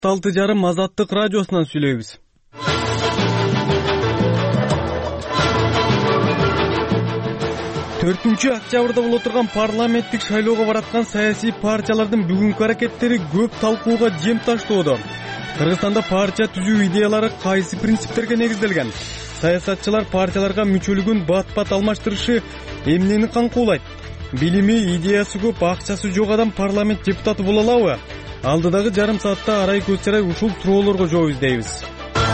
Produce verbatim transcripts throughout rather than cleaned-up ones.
алты жарым Азаттык радиосунан сүйлөйбүз. төртүнчү октябрда боло турган парламенттик шайлоого бараткан саясий партиялардын бүгүнкү аракеттери көп талкууга жем таштоодо. Кыргызстанда партия түзүү идеялары кайсы принциптерге негизделген? Саясатчылар партияларга мүчөлүгүн бат-бат алмаштырышы эмнени камкуулайт? Билими, идеясы көп, акчасы жок адам парламент депутаты боло алабы? Алдыдагы жарым саатта арай көз чарай ушул суроолорго жооп издейбиз.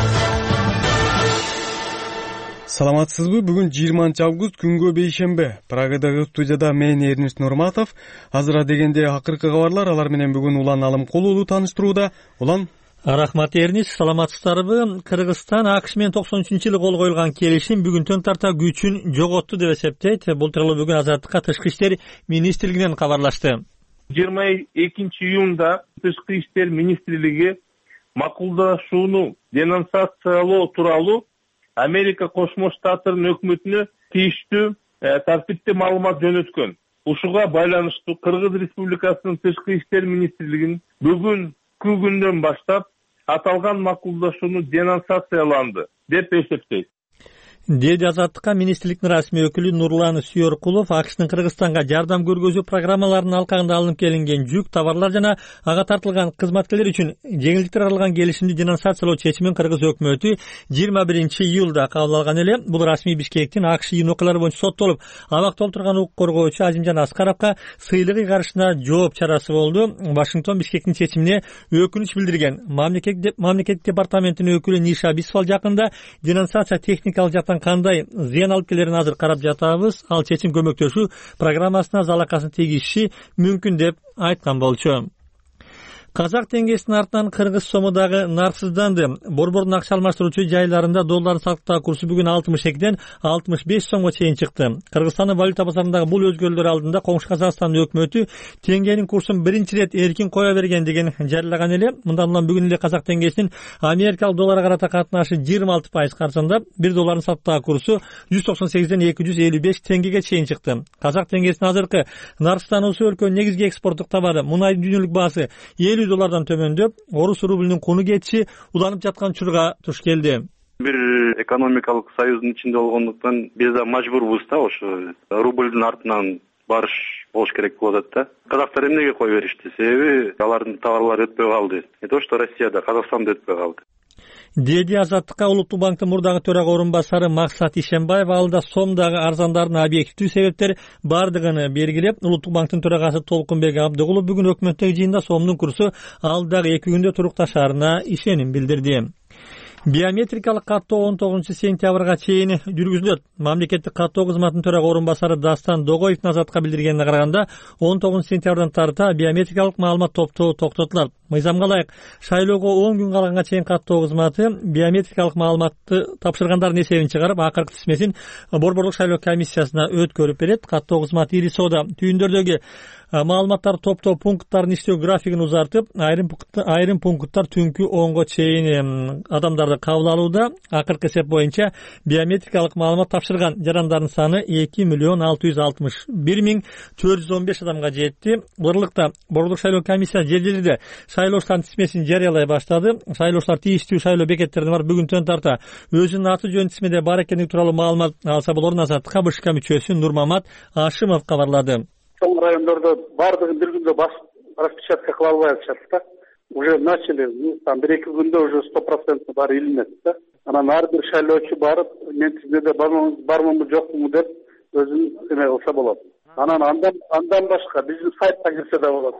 Саламатсызбы? Бүгүн жыйырманчы август, күнгө бейшембе. Прагадагы студияда мен Эрнест Нурматов. Азыра дегенде акыркы кабарлар, алар менен бүгүн Улан Алымкулуулу тааныштырууда. Улан. Рахмат Эрнест, саламатсыздарбы? Кыргызстан АКШ менен токсон үчүнчү жылы кол коюлган келишим бүгүнтөн тарта күчүн жоготту деп эсептейт. Бул тууралуу бүгүн Азаттыкка Тышкы иштер министрлигинен кабарлашты. жыйырма экинчи июнда Тышкы иштер министрлиги макулдашууну денонсациялоо тууралуу Америка Кошмо Штаттарынын өкмөтүнө тийиштүү тартипте маалымат жөнөткөн. Ушуга байланыштуу Кыргыз Республикасынын Тышкы иштер министрлигин бүгүн күндөн баштап аталган макулдашууну денонсацияланды деп эсептейт. Деди Азаттыкка министрликтин расмий өкүлү Нурлан Сүйөркулов АКШтын Кыргызстанга жардам көргөзүү программаларынын алкагында алынып келинген жүк, товарлар жана ага тартылган кызматкерлер үчүн жеңилдиктер аралган келишимди денонсациялоо чечимин Кыргыз өкмөтү жыйырма биринчи июлда кабыл алган эле. Бул расмий Бишкектин АКШ июнь окуялары боюнча соттолуп абакта отурган укук коргоочу Азимжан Аскаровго сыйлык ыйгарышына жооп чарасы болду. Вашингтон Бишкектин чечимине өкүнүч билдирген. Мамлекеттик департаментинин өкүлү Ниша Бисфал жакында денонсация техникалык жактан кандай зыян алып келерин азыр карап жатабыз. Ал чечим көмөктөшүү программасына залакасын тийгизиши мүмкүн деп айткан болчу. Казак теңгесинин артынан кыргыз сому дагы нарксызданды. Борбордун акча алмаштыруучу жайларында доллардын сатуу курсу бүгүн алтымыш экиден алтымыш беш сомго чейин чыкты. Кыргызстандын валюта базарындагы бул өзгөрүүлөр алдында коңшу Казакстандын өкмөтү теңгенин курсун биринчи ирет эркин кое бергендигин жарыялаган эле. Мындан улам бүгүн эле казак теңгесинин америкалык долларга карата катнашы жыйырма алты пайыз карсында бир доллардын сатуу курсу жүз токсон сегизден эки жүз элүү беш теңгеге чейин чыкты. Казак теңгесинин азыркы нарксыздоонусу өлкөнүн негизги экспорттук товары мунайдын дүйнөлүк баасы элүү доллардан төмөндөп, орус рубльнин куну кетиши уланып жаткан учурга туш келди. Бир экономикалык союздун ичинде болгондуктан биз да мажбурбуз да ошо рубльдин артынан барыш болуш керек болуп атат да. Казактар эмнеге кой беришти? Себеби алардын товарлары өтпөй калды. Не то что Россияда, Казакстанда өтпөй калды. Деди Азаттыкка Улуттук банктын мурдагы төрага орун басары Максат Ишембаев алда сомдагы арзандардын объективдүү себептери бардыгын белгилеп, Улуттук банктын төрагасы Толкунбек Абдыгулов бүгүн өкмөттөгү жыйында сомдун курсу алдагы эки күндө турукташарына ишеним билдирди. Биометрикалык каттоо он тогузунчу сентябрга чейин жүргүзүлөт. Мамлекеттик каттоо кызматынын төрага орун басары Дастан Догоевдин Азаттыкка билдиргенине караганда он тогузунчу сентябрдан тарта биометрикалык маалымат топтоо токтотулат. Мыйзамга ылайык шайлоого он күн калганга чейин каттоо кызматы биометрикалык маалыматты тапшыргандардын эсебин чыгарып, акыркы тизмесин борборлук шайлоо комиссиясына өткөрүп берет. Каттоо кызматы ири соода түйүндөрдөгү маалыматтарды топтоо пункттарын иштөө графигин узартып, айрым айрым пункттар түнкү онго чейин адамдарды кабыл алууда. Акыркы эсеп боюнча биометрикалык маалымат тапшырган жарандардын саны эки миллион алты жүз алтымыш бир миң төрт жүз он беш адамга жетти. Бурлукта борборлук шайлоо комиссиясы жер-жерде шайлоочулардын тизмесин жарыялай баштады. Шайлоочулар тийиштүү шайлоо бекеттерине барып бүгүнтөн тарта өзүнүн аты жөнү тизмеде бар экендиги тууралуу маалымат алса болорун Азаттыкка БШК мүчөсү Нурмамат Ашимов кабарлады. Сол райондордо бардыгын бир күндө распечатка кыла албай атышат да. Уже начали, ну, там бир эки күндө уже сто процент баары илинет да. Анан ар бир шайлоочу барып, мен тизмеде бармынбы жокму деп өзүн эме кылса болот. Анан андан андан башка биздин сайтка кирсе да болот.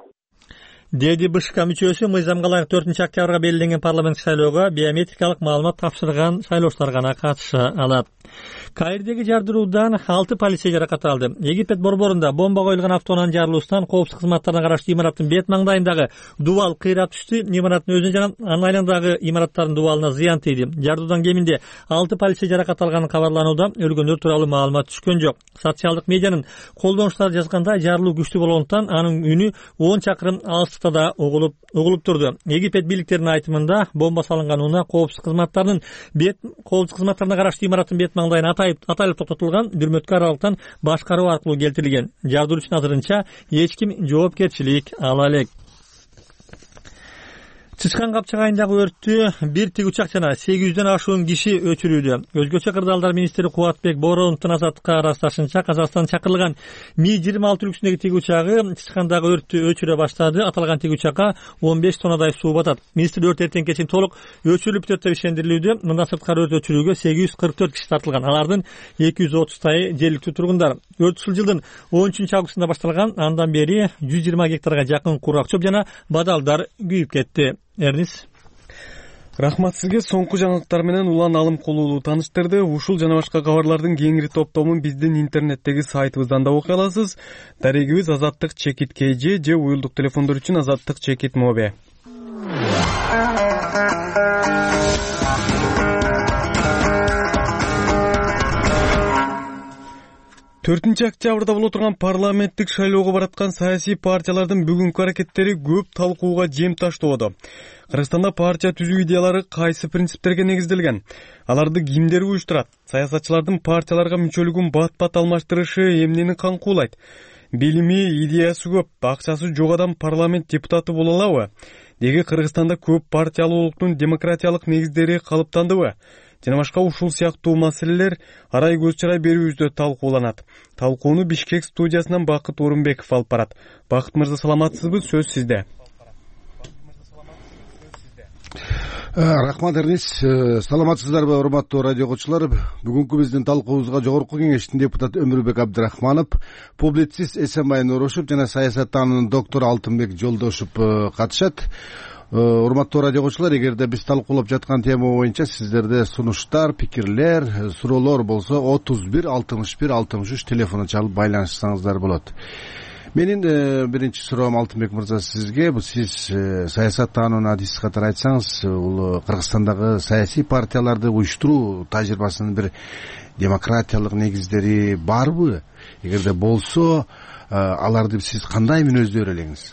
Деди БШК мүчөсү мыйзамга ылайык төртүнчү октябрга белгиленген парламент шайлоого биометрикалык маалымат тапшырган шайлоочулар гана катыша алат. Каирдеги жардыруудан алты полицей жаракат алды. Египет борборунда бомба коюлган автоунаанын жарылуусунан коопсуздук кызматтарына караштуу имараттын бет маңдайындагы дубал кыйрап түштү. Имараттын өзүнө жана анын айланадагы имараттардын дубалына зыян тийди. Жардуудан кеминде алты полицей жаракат алганы кабарланууда. Өлгөндөр тууралуу маалымат түшкөн жок. Социалдык медианын колдонуучулары жазгандай, жарылуу күчтүү болгондуктан анын үнү он чакырым алыстыкта да угулуп угулуп турду. Египет бийликтеринин айтымында бомба салынган унаа коопсуздук кызматтарынын бет коопсуздук кызматтарына караштуу имараттын бет маңдайына атайып атайлып токтотулган, дүрмөткө аралыктан башкаруу аркылуу келтирилген. Жардыруу үчүн азырынча эч ким жоопкерчилик ала элек. Чычкан капчыгайындагы өрттү бир тигучак жана сегиз жүздөн ашуун киши өчүрүүдө. Өзгөчө кырдаалдар министри Кубатбек Бороновдун азаттыкка ырасташынча Казакстан чакырылган Ми жыйырма алты үлгүсүндөгү тигучагы чычкандагы өрттү өчүрө баштады. Аталган тигучакка он беш тоннадай суу батат. Министр өрт эртең кечин толук өчүрүлүп бүтөт деп ишендирилүүдө. Мындан сырткары өрт өчүрүүгө сегиз жүз кырк төрт киши тартылган. Алардын эки жүз отузтайы жергиликтүү тургундар. Өрт ушул жылдын он үчүнчү августунда башталган. Андан бери жүз жыйырма гектарга жакын кургак чөп жана бадалдар күйүп кетти. Эрнис. Рахмат сизге. Соңку жаңылыктар менен Улан Алымкулуулу тааныштырды. Ушул жана башка кабарлардын кеңири топтомун биздин интернеттеги сайтыбыздан да окуй аласыз. Дарегибиз Азаттык чекит kg же уюлдук телефондор үчүн Азаттык чекит мобе. төртүнчү октябрда боло турган парламенттик шайлоого бараткан саясий партиялардын бүгүнкү аракеттери көп талкууга жем таштоодо. Кыргызстанда партия түзүү идеялары кайсы принциптерге негизделген? Аларды кимдер уюштурат? Саясатчылардын партияларга мүчөлүгүн бат-бат алмаштырышы эмнени камкуулайт? Билими, идеясы көп, акчасы жок адам парламент депутаты боло алабы? Деги Кыргызстанда көп партиялуулуктун демократиялык негиздери калыптандыбы? Жана башка ушул сыяктуу маселелер арай көз чырай берүүбүздө талкууланат. Талкууну Бишкек студиясынан Бакыт Орунбеков алып барат. Бакыт мырза, саламатсызбы? Сөз сизде. Рахмат Эрнис. Саламатсыздарбы, урматтуу радио окуучулар? Бүгүнкү биздин талкуубузга Жогорку Кеңештин депутаты Өмүрбек Абдрахманов, публицист Эсенбай Нурушев жана саясаттануунун доктору Алтынбек Жолдошев катышат. Урматтуу радио окуучулар, эгерде биз талкуулап жаткан тема боюнча сиздерде сунуштар, пикирлер, суроолор болсо отуз бир алтымыш бир алтымыш үч телефону чалып байланышсаңыздар болот. Менин биринчи суроом Алтынбек мырза сизге. Бул сиз саясаттануунун адиси катары айтсаңыз, бул Кыргызстандагы саясий партияларды уюштуруу тажрыйбасынын бир демократиялык негиздери барбы? Эгерде болсо, аларды сиз кандай мүнөздөр элеңиз?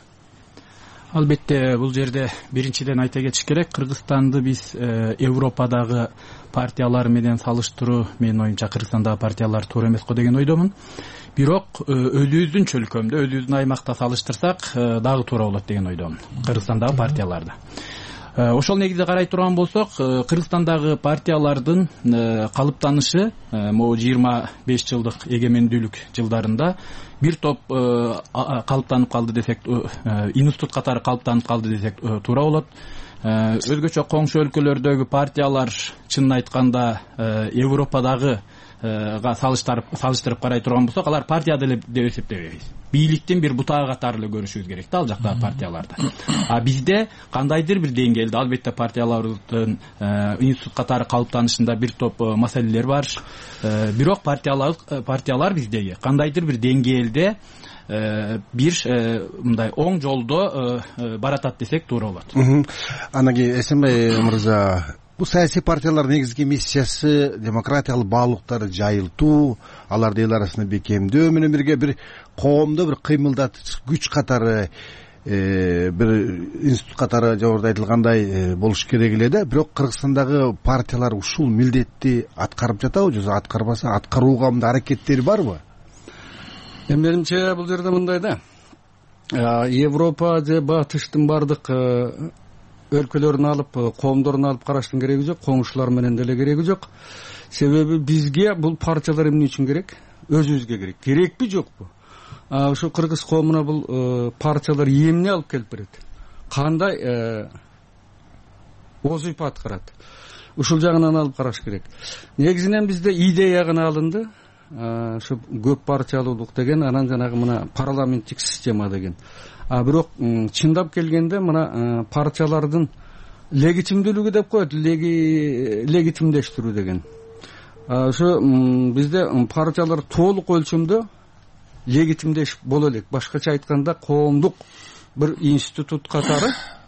Албетте, бул жерде биринчиден айта кетиш керек. Кыргызстанды биз Европадагы партиялар менен салыштыруу, менин оюмча Кыргызстандагы партиялар туура эмес го деген ойдомун. Бирок өзүбүздүн чөлкөмдө, өзүбүздүн аймакта салыштырсак дагы туура болот деген ойдомун Кыргызстандагы партияларды. Ошол негизде карай турган болсок, Кыргызстандагы партиялардын калыптанышы могу жыйырма беш жылдык эгемендүүлүк жылдарында бир топ калыптанып калды десек, институт катары калыптанып калды десек туура болот. Өзгөчө коңшу өлкөлөрдөгү партиялар, чынын айтканда, Европадагы салыштырып карай турган болсок, алар партия деп эсептебейбиз. Бийликтин бир бутагы катары эле көрүшүбүз керек да ал жактагы партияларды. А бизде кандайдыр бир деңгээлде, албетте партиялардын институт катары калыптанышында бир топ маселелер бар. Бирок партиялар партиялар биздеги кандайдыр бир деңгээлде бир мындай оң жолдо баратат десек туура болот. Анан кийин Эсенбай мырза, бул саясий партиялардын негизги миссиясы демократиялык баалуулуктарды жайылтуу, аларды эл арасында бекемдөө менен бирге бир коомдо бир кыймылдатыч күч катары, бир институт катары жогоруда айтылгандай болуш керек эле да. Бирок Кыргызстандагы партиялар ушул милдетти аткарып жатабы же аткарбаса, аткарууга мындай аракеттери барбы? Эми менимче бул жерде мындай да. Европа же батыштын бардык өлкөлөрүн алып, коомдорун алып караштын кереги жок, коңшулар менен деле кереги жок. Себеби бизге бул партиялар эмне үчүн керек? Өзүбүзгө керек. Керекпи, жокпу? Ошо кыргыз коомуна бул партиялар эмне алып келип берет? Кандай озуйпа аткарат? Ушул жагынан алып караш керек. Негизинен бизде идея гана алынды. Ошо көп партиялуулук деген, анан жанагы мына парламенттик система деген. А бирок чындап келгенде мына партиялардын легитимдүүлүгү деп коет, легитимдештирүү деген. Ошо бизде партиялар толук өлчөмдө легитимдеш боло элек. Башкача айтканда, коомдук бир институт катары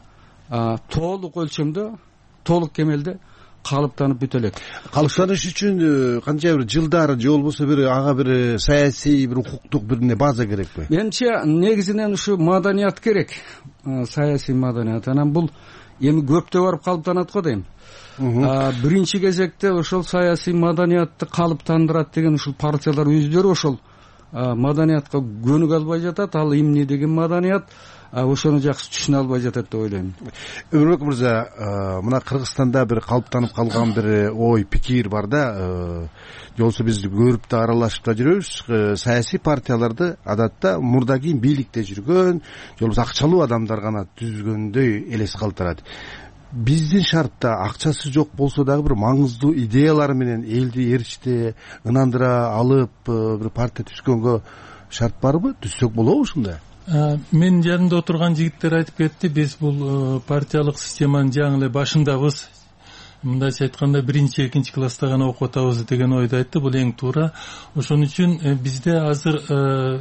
толук өлчөмдө, толук кемелде калыптанып бүтө элек. Калыптаныш үчүн канча бир жылдар же болбосо бир ага бир саясий, бир укуктук бир база керекпи? Менимче негизинен ушу маданият керек, саясий маданият. Анан бул эми көптө барып калыптанат го дейм. Биринчи кезекте ошол саясий маданиятты калыптандырат деген ушул партиялар өздөрү ошол маданиятка көнүк албай жатат. Ал эмне деген маданият, ошону жакшы түшүнө албай жатат деп ойлойм. Өмүрбек мырза, мына Кыргызстанда бир калыптанып калган бир ой пикир бар да, жолсу биз көрүп да аралашып да жүрөбүз. Саясий партияларды адатта мурда кийин бийликте жүргөн, жолбосо акчалуу адамдар гана түзгөндөй элес калтырат. Биздин шартта акчасы жок болсо дагы бир маңыздуу идеялары менен элди эричте ынандыра алып бир партия түзгөнгө шарт барбы? Түзсөк болобу ушундай? Менин жанымда отурган жигиттер айтып кетти, биз бул партиялык системанын жаңы эле башындабыз. Мындайча айтканда биринчи, экинчи класста гана окуп атабыз деген ойду айтты. Бул эң туура. Ошон үчүн бизде азыр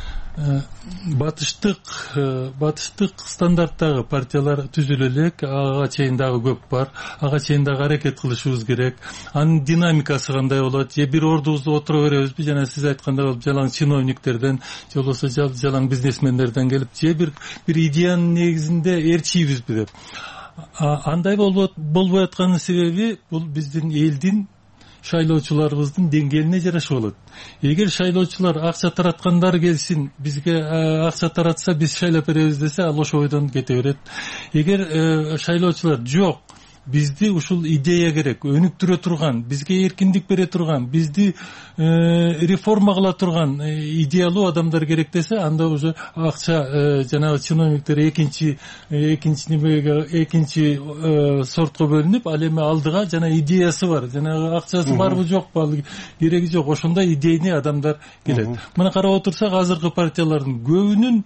батыштык батыштык стандарттагы партиялар түзүлө элек, ага чейин дагы көп бар. Ага чейин дагы аракет кылышыбыз керек. Анын динамикасы кандай болот? Же бир ордубузда отура беребизби? Жана сиз айткандай жалаң чиновниктерден, же болбосо жалаң бизнесмендерден келип, же бир бир идеянын негизинде ээрчийбизби деп. Андай болбой атканын себеби бул биздин элдин, шайлоочуларыбыздын деңгээлине жараша болот. Эгер шайлоочулар акча тараткандар келсин, бизге акча таратса биз шайлап беребиз десе, ал ошо ойдон кете берет. Эгер шайлоочулар жок, бизди ушул идея керек, өнүктүрө турган, бизге эркиндик бере турган, бизди реформа кыла турган идеялуу адамдар керек десе, анда уже акча жанагы чиновниктер экинчи экинчи немеге экинчи сортко бөлүнүп, ал эми алдыга жана идеясы бар, жанагы акчасы барбы жокпу, кереги жок, ошондой идейный адамдар келет. Мына карап отурсак, азыркы партиялардын көбүнүн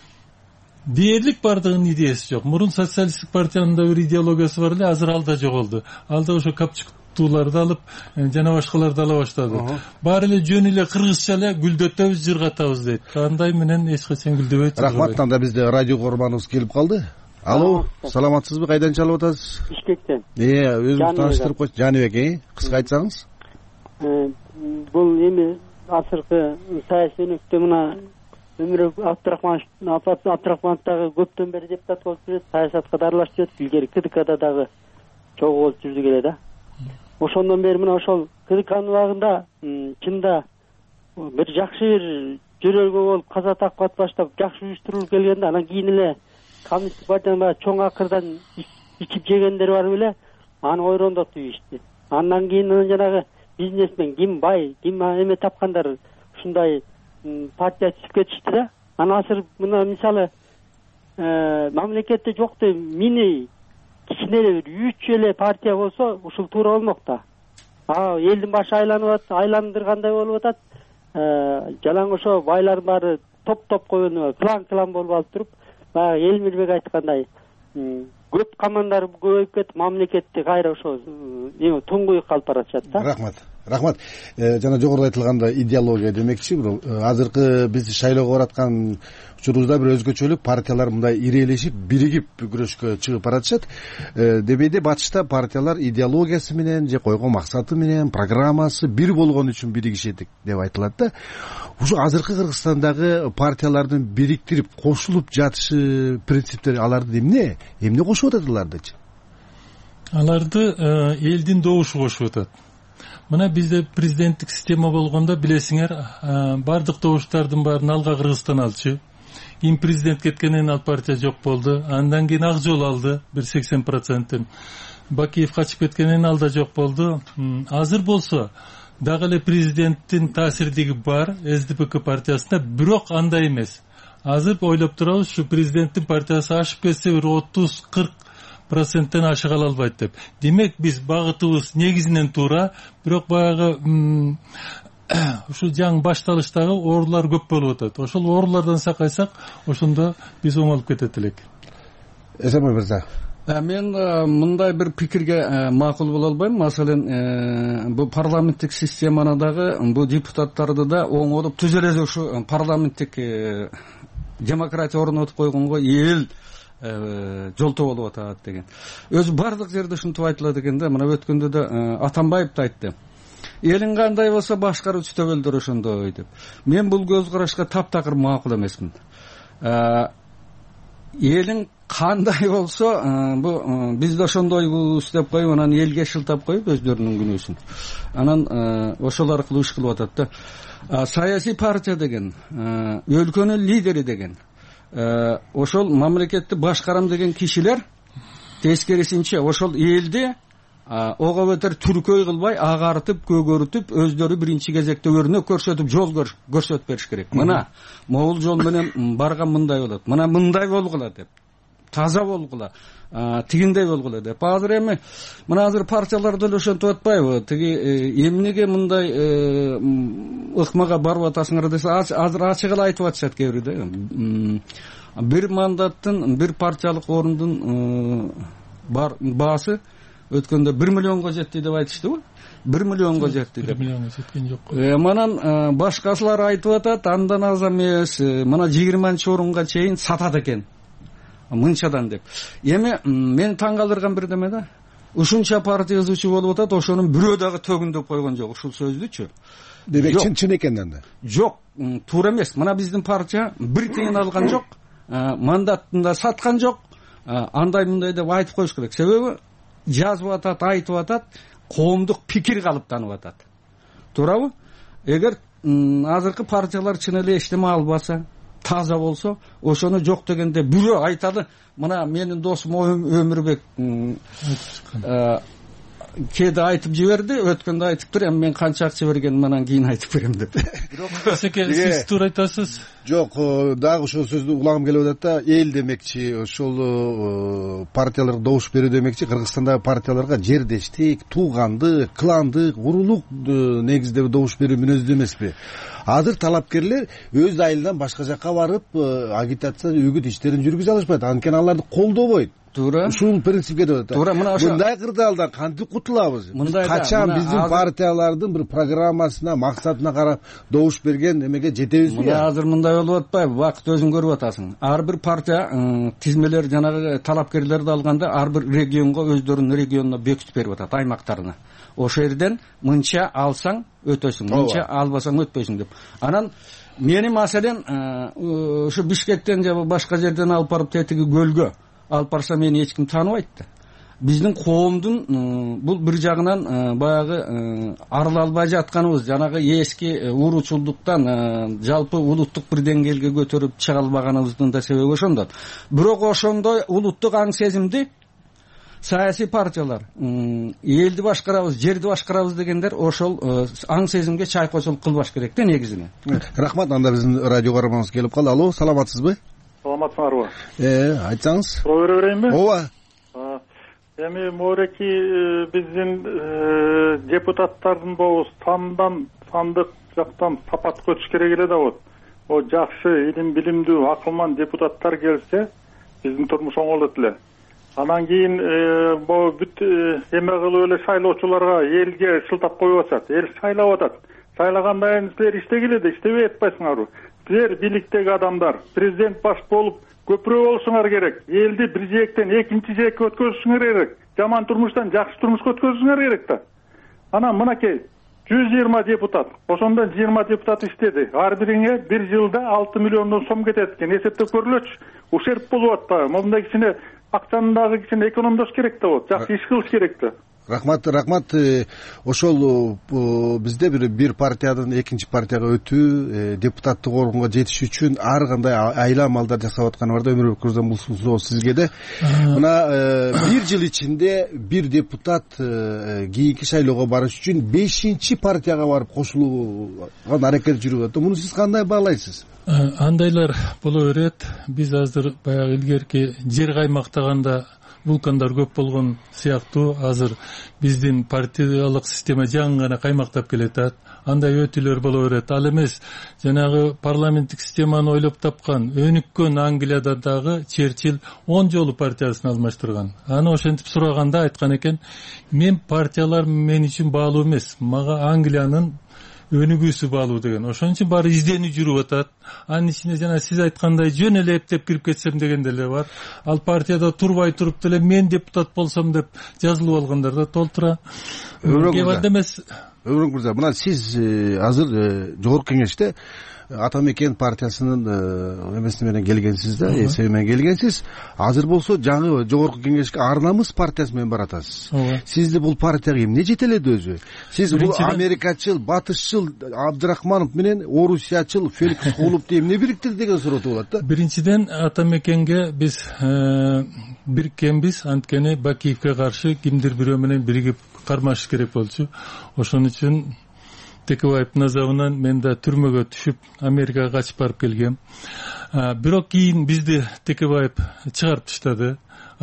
дээрлик бардыгынын идеясы жок. Мурун социалисттик партиянын да бир идеологиясы бар эле, азыр ал да жоголду. Ал да ошо капчыктууларды алып, жана башкаларды ала баштады. Баары эле жөн эле кыргызча эле гүлдөтөбүз, жыргатабыз дейт. Андай менен эч качан гүлдөбөйт. Рахмат, анда бизде радио көрманыбыз келип калды. Алло, саламатсызбы? Кайдан чалып атасыз? Бишкектен. Э, өзүңүздү тааныштырып койчу. Жаныбек, э, кыска айтсаңыз. Бул эми азыркы саясий өнөктө мына Өмүрбек Абдрахмановдагы көптөн бери депутат болуп жүрөт, саясатка да аралашып жүрөт, илгери КДКда дагы чогуу болуп жүрдү эле да. Ошондон бери мына ошол КДКнын убагында чында бир жакшы бир жөрөлгө болуп каза такып баштап жакшы уюштурулуп келгенде, анан кийин эле коммунисттик партиянын чоң акырдан ичип жегендер бар беле, аны ойрондотуп ийишти. Андан кийин жанагы бизнесмен, ким бай, ким эме тапкандар ушундай партия түзүп кетишти да. Анан азыр мына мисалы мамлекетте жокту мини кичине эле бир үч эле партия болсо, ушул туура болмок да. А элдин башы айланып атат, айландыргандай болуп атат. Жалаң ошо байлардын баары топ-топ коюлуп, клан-клан болуп алып туруп, баягы Элмирбек айткандай, көп командар көбөйүп кетип, мамлекетти кайра ошо туңгуюкка алып баратышат да. Рахмат. Рахмат. Жана жогоруда айтылганда идеология демекчи, бирок азыркы биз шайлоого бараткан учурубузда бир өзгөчөлүк партиялар мындай ирелешип, биригип күрөшкө чыгып баратышат. Дебейде батышта партиялар идеологиясы менен же койгон максаты менен, программасы бир болгон үчүн биригишет деп айтылат да. Ушу азыркы Кыргызстандагы партиялардын бириктирип, кошулуп жатышы принциптери аларды эмне? Эмне кошуп атат алардычы? Аларды элдин добушу кошуп атат. Мына бизде президенттик система болгондо билесиңер, бардык добуштардын баарын алга Кыргызстан алчу. Кийин президент кеткенден ал партия жок болду. Андан кийин Ак Жол алды бир сексен процентин. Бакиев качып кеткенден ал да жок болду. Азыр болсо дагы эле президенттин таасирдиги бар СДПК партиясында, бирок андай эмес. Азыр ойлоп турабыз, ушу президенттин партиясы ашып кетсе бир отуз кырк проценттен ашыга албайт деп. Демек биз багытыбыз негизинен туура, бирок баягы ушул жаңы башталыштагы оорулар көп болуп атат. Ошол оорулардан сакайсак, ошондо биз оңолуп кетет элек. Эсенбай мырза, мен мындай бир пикирге макул боло албайм. Маселен, бул парламенттик системаны дагы, бул депутаттарды да оңолуп түз эле ушу парламенттик демократия орнотуп койгонго эл жолтоо болуп атат деген. Өзү бардык жерде ушинтип айтылат экен да. Мына өткөндө да Атамбаев да айтты. Элиң кандай болсо башкаруучу төбөлдөр ошондой деп. Мен бул көз карашка таптакыр макул эмесмин. элиң кандай болсо бу биз да ошондойбуз деп коюп анан элге шылтап коюп өздөрүнүн күнөөсүн анан ошол аркылуу иш кылып атат да. Саясий партия деген өлкөнүн лидери деген ошол мамлекетти башкарам деген кишилер тескерисинче ошол элди ого бетер түркөй кылбай агартып көгөртүп өздөрү биринчи кезекте өрнөк көрсөтүп жол көрсөтүп бериш керек. Мына могул жол менен барган мындай болот, мына мындай болгула деп, таза болгула, тигиндей болгула деп. Азыр эми мына азыр партиялар деле ошентип атпайбы? Тиги эмнеге мындай ыкмага барып атасыңар десе азыр ачык эле айтып атышат кээ бирде. Бир мандаттын, бир партиялык орундун баасы өткөндө бир миллионго жетти деп айтыштыбы? бир миллионго жетти деп. бир миллионго жеткен жок. Манан башкасылар айтып атат, андан аз эмес, мына жыйырманчы орунга чейин сатат экен. Мынчадан деп. Эми мен таң калтырган бирдеме да. Ушунча партия ызычы болуп атат, ошонун бирөө дагы төгүндөп койгон жок ушул сөздүчү. Демек чын чын экенден да. Жок, туура эмес. Мына биздин партия бир тыйын алган жок, мандатын да саткан жок. Андай мындай деп айтып коюш керек. Себеби жазып атат, айтып атат, коомдук пикир калыптанып атат. Туурабы? Эгер азыркы партиялар чын эле эчтеме албаса, таза болсо, ошону жок дегенде бирөө айтады, мына менин досум Өмүрбек кээде айтып жиберди, өткөндө айтыптыр, эми мен канча акча бергенин анан кийин айтып берем деп. Сиз туура айтасыз. Жок, дагы ошол сөздү улагым келип атат да, эл демекчи, ошол партияларга добуш берүү демекчи, Кыргызстандагы партияларга жердештик, туугандык, кландык, уруулук негизде добуш берүү мүнөздүү эмеспи? Азыр талапкерлер өз айылынан башка жакка барып агитация, үгүт иштерин жүргүзө алышпайт, анткени аларды колдобойт. Туура. Ушул принципке деп атат. Туура, мына ошо мындай кырдаалдан кантип кутулабыз? Качан биздин партиялардын бир программасына, максатына карап добуш берген эмеге жетебизби? Мына азыр мындай болуп атпайбы? Убакыт өзүң көрүп атасың. Ар бир партия тизмелер жанагы талапкерлерди алганда ар бир регионго өздөрүнүн регионуна бекитип берип атат, аймактарына. Ошол жерден мынча алсаң өтөсүң, мынча албасаң өтпөйсүң деп. Анан мени маселен ушу Бишкектен же башка жерден алып барып тетиги көлгө алып барса мени эч ким тааныбайт да. Биздин коомдун бул бир жагынан баягы арыла албай жатканыбыз, жанагы эски уруучулдуктан жалпы улуттук бир деңгээлге көтөрүп чыга албаганыбыздын да себеби ошондон. Бирок ошондой улуттук аң сезимди саясий партиялар элди башкарабыз, жерди башкарабыз дегендер ошол аң сезимге чайкоочулук кылбаш керек да негизинен. Рахмат, анда биздин радио көрөрманыбыз келип калды. Алло, саламатсызбы? Саламатсыңарбы? Э, айтсаңыз. Суроо бере берейинби? Ооба. Эми мореки биздин депутаттардын бул сандан, сандык жактан сапат көчүш керек эле да вот. О жакшы, илим билимдүү, акылман депутаттар келсе, биздин турмуш оңолот эле. Анан кийин бул бүт эме кылып эле шайлоочуларга, элге шылтап коюп атат. Эл шайлап атат. Сайлагандан силер иштегиле да иштебей атпайсыңарбы? Силер бийликтеги адамдар, президент баш болуп көпүрө болушуңар керек. Элди бир жээктен экинчи жээкке өткөзүшүңөр керек. Жаман турмуштан жакшы турмушка өткөзүшүңөр керек да. Анан мынакей жүз жыйырма депутат, ошондон жыйырма депутат иштеди. Ар бириңе бир жылда алты миллиондон сом кетет экен. Эсептеп көрүлөчү. Ушерп болуп атпайбы? Момундай кичине акчаны дагы кичине экономдош керек да вот. Жакшы иш кылыш керек да. Рахмат, рахмат. Ошол бизде бир бир партиядан экинчи партияга өтүү, депутаттык орунга жетиш үчүн ар кандай айла амалдар жасап атканы бар да. Өмүрбек Мырза, бул суроо сизге да. Мына бир жыл ичинде бир депутат кийинки шайлоого барыш үчүн бешинчи партияга барып кошулууга аракет жүрүп атат. Муну сиз кандай баалайсыз? Андайлар боло берет. Биз азыр баягы илгерки жер каймактаганда вулкандар көп болгон сыяктуу азыр биздин партиялык система жаңы гана каймактап келатат. Андай өтүүлөр боло берет. Ал эмес, жанагы парламенттик системаны ойлоп тапкан өнүккөн Англияда дагы Черчилль он жолу партиясын алмаштырган. Аны ошентип сураганда айткан экен, мен партиялар мен үчүн баалуу эмес, мага Англиянын өнүгүүсү баалуу деген. Ошон үчүн баары изденүү жүрүп атат. Анын ичинде жана сиз айткандай жөн эле эптеп кирип кетсем деген деле бар. Ал партияда турбай туруп деле мен депутат болсом деп жазылып алгандар да толтура. Кээ бирде эмес Өмүрбек мырза, мына сиз азыр жогорку кеңеште Ата Мекен партиясынын эмеси менен келгенсиз да, эсеби менен келгенсиз. Азыр болсо жаңы жогорку кеңешке Ар намыс партиясы менен баратасыз. Сизди бул партияга эмне жетеледи өзү? Сиз бул америкачыл, батышчыл Абдрахманов менен орусиячыл Феликс Холупду эмне бириктирди деген суроо туулат да. Биринчиден Ата Мекенге биз бириккенбиз, анткени Бакиевке каршы кимдир бирөө менен биригип кармашыш керек болчу. Ошон үчүн Текебаевдин азабынан мен да түрмөгө түшүп Америкага качып барып келгем. Бирок кийин бизди Текебаев чыгарып таштады.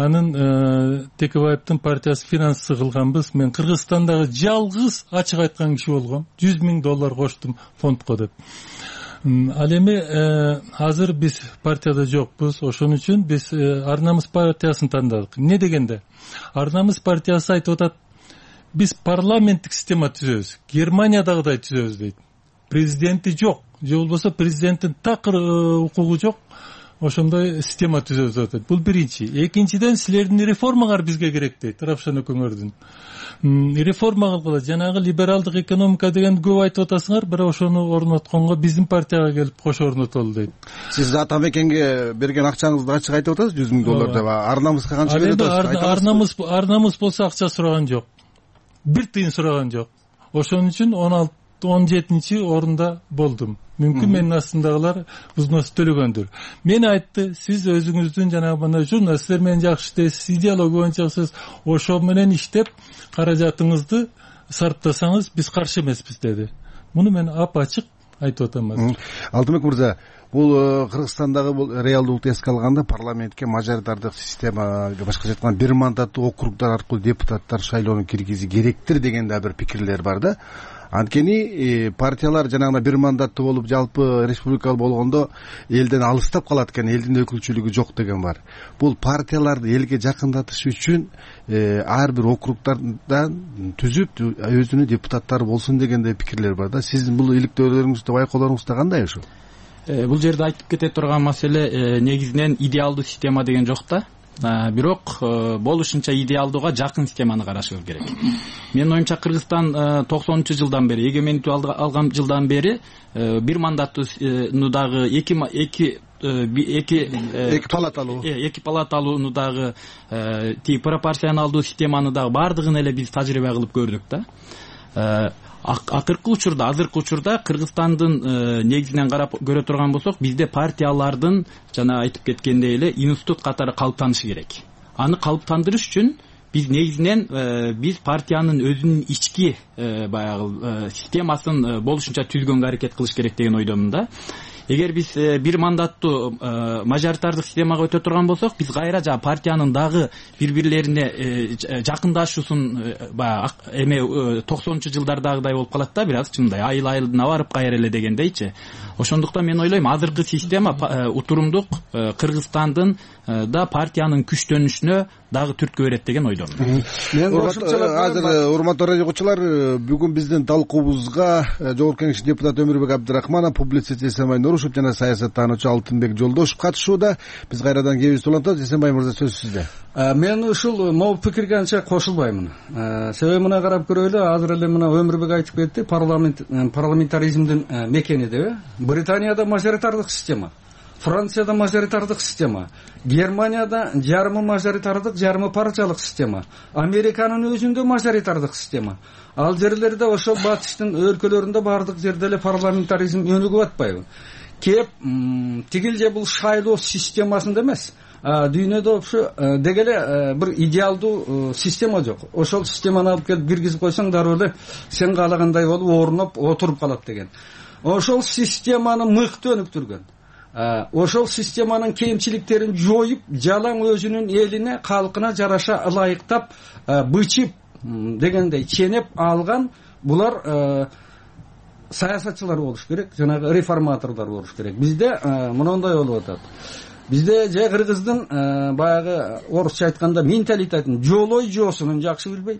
Анын Текебаевдин партиясы финансы кылганбыз. Мен Кыргызстандагы жалгыз ачык айткан киши болгом. жүз миң доллар коштум фондко деп. Ал эми азыр биз партияда жокпуз. Ошон үчүн биз Ар намыс партиясын тандадык. Эмне дегенде Ар намыс партиясы айтып атат, биз парламенттик система түзөбүз, Германиядагыдай түзөбүз дейт. Президенти жок, же болбосо президенттин такыр укугу жок, ошондой система түзөбүз деп атат. Бул биринчи. Экинчиден, силердин реформаңар бизге керек дейт, Равшан экөөңөрдүн. Реформа кылгыла, жанагы либералдык экономика деген көп айтып атасыңар, бирок ошону орнотконго биздин партияга келип кошо орнотолу дейт. Сиз Ата Мекенге берген акчаңызды ачык айтып атасыз, жүз миң доллар деп. Ар намыска канча берип атасыз? Ар намыс, Ар намыс болсо акча сураган жок. Бир тыйын сураган жок. Ошон үчүн он алты он жетинчи орунда болдум. Мүмкүн менин астымдагылар взнос төлөгөндүр. Мен айтты, сиз өзүңүздүн жанагы мына журналисттер менен жакшы иштейсиз, идеология боюнча чыксыз, ошо менен иштеп каражатыңызды сарптасаңыз биз каршы эмеспиз деди. Муну мен ап-ачык айтып атам азыр. Алтынбек мырза, бул Кыргызстандагы бул реалдуулукту эске алганда парламентке мажоритардык система, башкача айтканда бир мандаттуу округдар аркылуу депутаттар шайлоону киргизүү керектир деген да бир пикирлер бар да. Анткени партиялар жанагына бир мандаттуу болуп жалпы республикалык болгондо элден алыстап калат экен, элдин өкүлчүлүгү жок деген бар. Бул партияларды элге жакындатыш үчүн ар бир округдардан түзүп өзүнүн депутаттары болсун дегендей пикирлер бар да. Сиздин бул иликтөөлөрүңүздө, байкоолоруңузда кандай ошо? Бул жерде айтып кете турган маселе негизинен идеалдуу система деген жок да. Бирок болушунча идеалдууга жакын системаны карашыбыз керек. Менин оюмча Кыргызстан токсонунчу жылдан бери, эгемендик алган жылдан бери бир мандаттуунудагы эки эки эки эки палаталуу эки палаталууну дагы тип пропорционалдуу системаны дагы баардыгын эле биз тажрыйба кылып көрдүк да. Акыркы учурда, азыркы учурда Кыргызстандын негизинен карап көрө турган болсок, бизде партиялардын жана айтып кеткендей эле институт катары калыптанышы керек. Аны калыптандырыш үчүн биз негизинен биз партиянын өзүнүн ички баягы системасын болушунча түзгөнгө аракет кылыш керек деген ойдомун да. Эгер биз бир мандаттуу мажоритардык системага өтө турган болсок, биз кайра жа партиянын дагы бири-бирлерине жакындашуусун баягы эме токсонунчу жылдардагыдай болуп калат да, бир аз чындай айыл айылына барып кайра эле дегендейчи. Ошондуктан мен ойлойм, азыркы система утурумдук Кыргызстандын да партиянын күчтөнүшүнө дагы түрткү берет деген ойдомун. Мен азыр урматтуу радио угуучулар, бүгүн биздин талкуубузга Жогорку Кеңештин депутаты Өмүрбек Абдрахманов, публицист Эсенбай Нурушев жана саясаттануучу Алтынбек Жолдошев катышууда. Биз кайрадан кебиз улантабыз. Эсенбай мырза, сөз сизде. Мен ушул могул пикирге анча кошулбаймын. Себеби мына карап көрөлү, азыр эле мына Өмүрбек айтып кетти, парламент парламентаризмдин мекени деп. Британияда мажоритардык система, Францияда мажоритардык система, Германияда жарымы мажоритардык, жарымы партиялык система, Американын өзүндө мажоритардык система. Ал жерлерде ошо батыштын өлкөлөрүндө бардык жерде эле парламентаризм өнүгүп атпайбы? Кеп тигил же бул шайлоо системасында эмес, дүйнөдө ошо дегеле бир идеалдуу система жок. Ошол системаны алып келип киргизип койсоң, дароо эле сен каалагандай болуп орноп отуруп калат деген. Ошол системаны мыкты өнүктүргөн, ошол системанын кемчиликтерин жоюп, жалаң өзүнүн элине, калкына жараша ылайыктап, бычып дегендей ченеп алган булар саясатчылар болуш керек, жанагы реформаторлор болуш керек. Бизде мындай болуп атат. Бизде же кыргыздын баягы орусча айтканда менталитетин, жолой жоосун жакшы билбейт.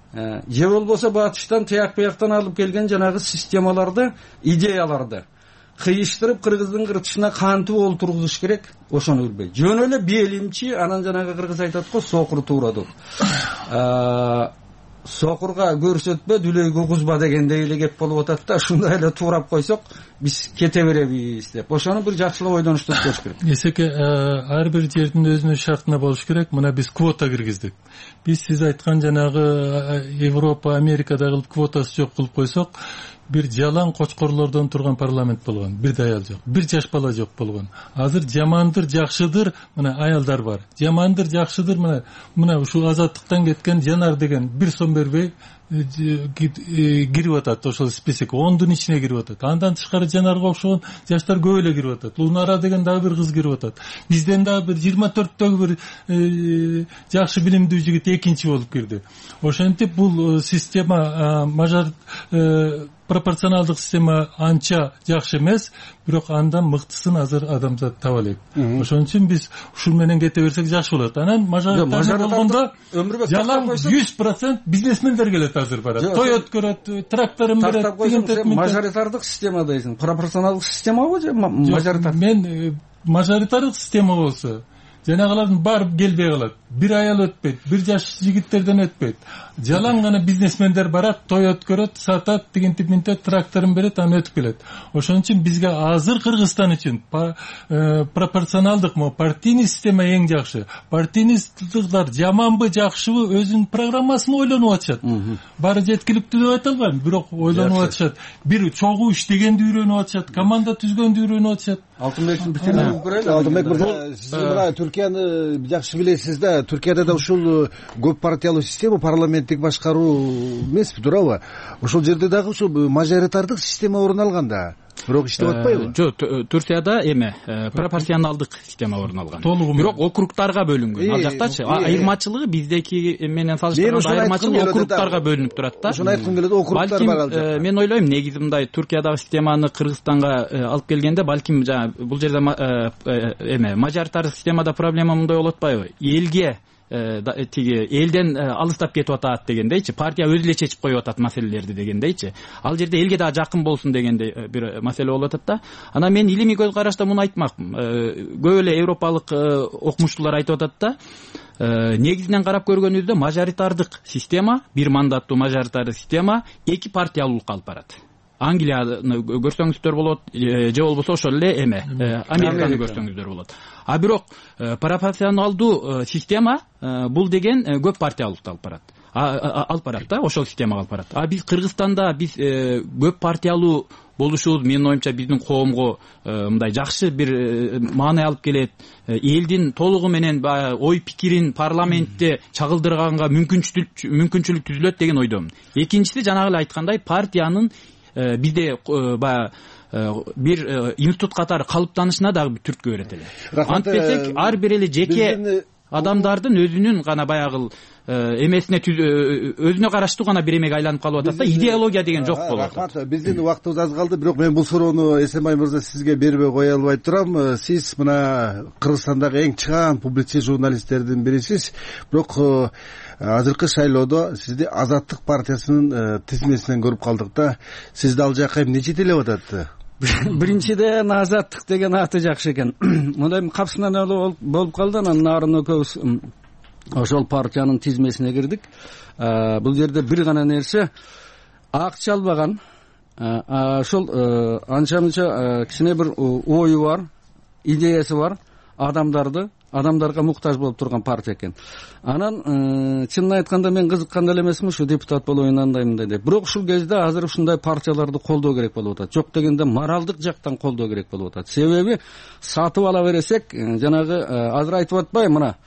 Же болбосо батыштан тияк бияктан алып келген жанагы системаларды, идеяларды кыйыштырып кыргыздын кыртышына кантип олтургузуш керек, ошону билбейт. Жөн эле белимчи, анан жанагы кыргыз айтат го, сокур туура деп. сокурга көрсөтпө дүлөйгө кузба дегендей эле кеп болуп атат да, ушундай эле туурап койсок биз кете беребиз деп. Ошону бир жакшылап ойдонуштуруп көрүш керек. Эсеке ар бир жердин өзүнүн шартына болуш керек. Мына биз квота киргиздик. Биз сиз айткан жанагы Европа, Америкадагы квотасы жок кылып койсок, бир жалаң кочкорлордон турган парламент болгон, бир да аял жок, бир жаш бала жок болгон. Азыр жамандыр, жакшыдыр, мына аялдар бар. Жамандыр, жакшыдыр, мына мына ушул азаттыктан кеткен Жанар деген бир сом бербей кирип атат, ошол список ондун ичине кирип атат. Андан тышкары Жанарга окшогон жаштар көп эле кирип атат. Лунара деген дагы бир кыз кирип атат. Бизден дагы бир жыйырма төрттөгү бир жакшы билимдүү жигит экинчи болуп кирди. Ошентип бул система мажар пропорционалдык система анча жакшы эмес, бирок андан мыктысын азыр адамзат таба элек. Ошон үчүн биз ушул менен кете берсек жакшы болот. Анан мажоритар болгондо жалаң жүз процент бизнесмендер келет азыр барат. Той өткөрөт, тракторун берет. Мажоритардык система дейсиң. Пропорционалдык системабы же мажоритар? Мен мажоритардык система болсо жанагылардын барып келбей калат. Бир аял өтпөйт, бир жаш жигиттерден өтпөйт. Жалаң гана бизнесмендер барат, той өткөрөт, сатат, тигинтип минтет, тракторун берет, аны өтүп келет. Ошон үчүн бизге азыр Кыргызстан үчүн пропорционалдык мо партийный система эң жакшы. Партийнийдыктар жаманбы, жакшыбы өзүнүн программасын ойлонуп атышат. Баары жеткиликтүү деп айта албайм, бирок ойлонуп атышат. Бир чогуу иштегенди үйрөнүп атышат, команда түзгөндү үйрөнүп атышат. Алтынбектин пикирин көрөлү. Алтынбек мырза, сиз мына Түркияны жакшы билесиз да. Түркияда да ушул көп партиялуу система, парламенттик башкаруу эмеспи, туурабы? Ошол жерде дагы ушул мажоритардык система орун алган да. Бирок иштеп атпайбы? Жок, Түркияда эме пропорционалдык система орун алган. Бирок округтарга бөлүнгөн. Ал жактачы айырмачылыгы биздеки менен салыштырганда айырмачылык округтарга бөлүнүп турат да. Ошону айткым келет, округтар бар ал жакта. Мен ойлойм, негизи мындай Түркиядагы системаны Кыргызстанга алып келгенде балким жана бул жерде эме мажоритардык системада проблема мындай болуп атпайбы? Элге тиги элден алыстап кетип атат дегендейчи, партия өзү эле чечип коюп атат маселелерди дегендейчи. Ал жерде элге дагы жакын болсун дегендей бир маселе болуп атат да. Анан мен илимий көз карашта муну айтмакмын. Көп эле европалык окумуштуулар айтып атат да, негизинен карап көргөнүбүздө мажоритардык система, бир мандаттуу мажоритардык система эки партиялуулукка алып барат. Англияны көрсөңүздөр болот, же болбосо ошол эле эме Американы көрсөңүздөр болот. А бирок пропорционалдуу система бул деген көп партиялуулукты алып барат. Алып барат да, ошол системага алып барат. А биз Кыргызстанда биз көп партиялуу болушубуз менин оюмча биздин коомго мындай жакшы бир маани алып келет. Элдин толугу менен ой пикирин парламентте чагылдырганга мүмкүнчүлүк түзүлөт деген ойдомун. Экинчиси жанагы эле айткандай партиянын бизде баягы бир институт катары калыптанышына дагы бир түрткү берет эле. Антпесек ар бир эле жеке адамдардын өзүнүн гана баягы эмесине өзүнө караштуу гана бир эмеге айланып калып атат да, идеология деген жок болуп атат. Рахмат, биздин убактыбыз аз калды, бирок мен бул суроону Эсенбай мырза сизге бербей кое албай турам. Сиз мына Кыргызстандагы эң чыгаан публицист журналисттердин бирисиз, бирок азыркы шайлоодо сизди Азаттык партиясынын тизмесинен көрүп калдык да. Сизди ал жака эмне жетелеп атат? Биринчиден Азаттык деген аты жакшы экен. Мындай капсынан эле болуп калды, анан нарын экөөбүз ошол партиянын тизмесине кирдик. Бул жерде бир гана нерсе, акча албаган, ошол анча мынча кичине бир ою бар, идеясы бар адамдарды адамдарга муктаж болуп турган партия экен. Анан чынын айтканда мен кызыккан эле эмесмин ушу депутат болоюн андай мындай деп. Бирок ушул кезде азыр ушундай партияларды колдоо керек болуп атат. Жок дегенде моралдык жактан колдоо керек болуп атат. Себеби сатып ала бересек, жанагы азыр айтып атпайбы, мына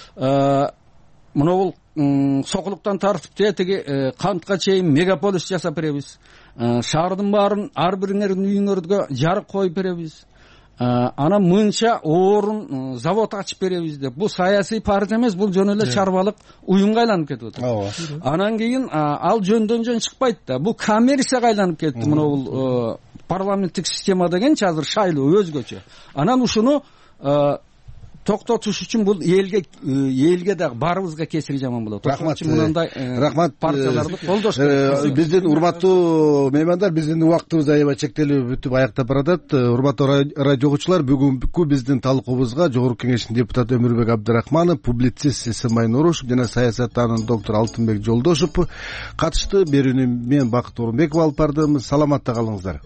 мына бул сокулуктан тартып тетиги кантка чейин мегаполис жасап беребиз. Шаардын баарын ар бириңердин үйүңөргө жарык коюп беребиз. Анан мынча орун завод ачып беребиз деп. Бул саясий партия эмес, бул жөн эле чарбалык уюмга айланып кетип атат. Анан кийин ал жөндөн жөн чыкпайт да. Бул коммерцияга айланып кетти. Мына бул парламенттик система дегенчи азыр шайлоо өзгөчө. Анан ушуну токтотуш үчүн бул элге элге дагы баарыбызга кесири жаман болот. Рахмат. Рахмат. Партияларды колдош керек. Биздин урматтуу меймандар, биздин убактыбыз аябай чектелип бүтүп аяктап баратат. Урматтуу радио угуучулар, бүгүнкү биздин талкуубузга Жогорку Кеңештин депутаты Өмүрбек Абдрахманов, публицист Эсенбай Нурушев жана саясаттануучу доктор Алтынбек Жолдошев катышты. Берүүнү мен Бакыт Орунбеков алып бардым. Саламатта калыңыздар.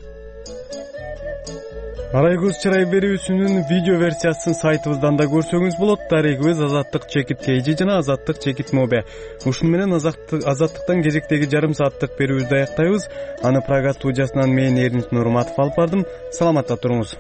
Арай көз чырай берүүсүнүн видео версиясын сайтыбыздан да көрсөңүз болот. Дарегибиз Азаттык Чекит Кейжи жана Азаттык Чекит Мобе. Ушуну менен Азаттыктан кезектеги жарым сааттык берүүбүздү аяктайбыз. Аны Прага студиясынан мен Эрнис Нурматов алып бардым. Саламатта туруңуз.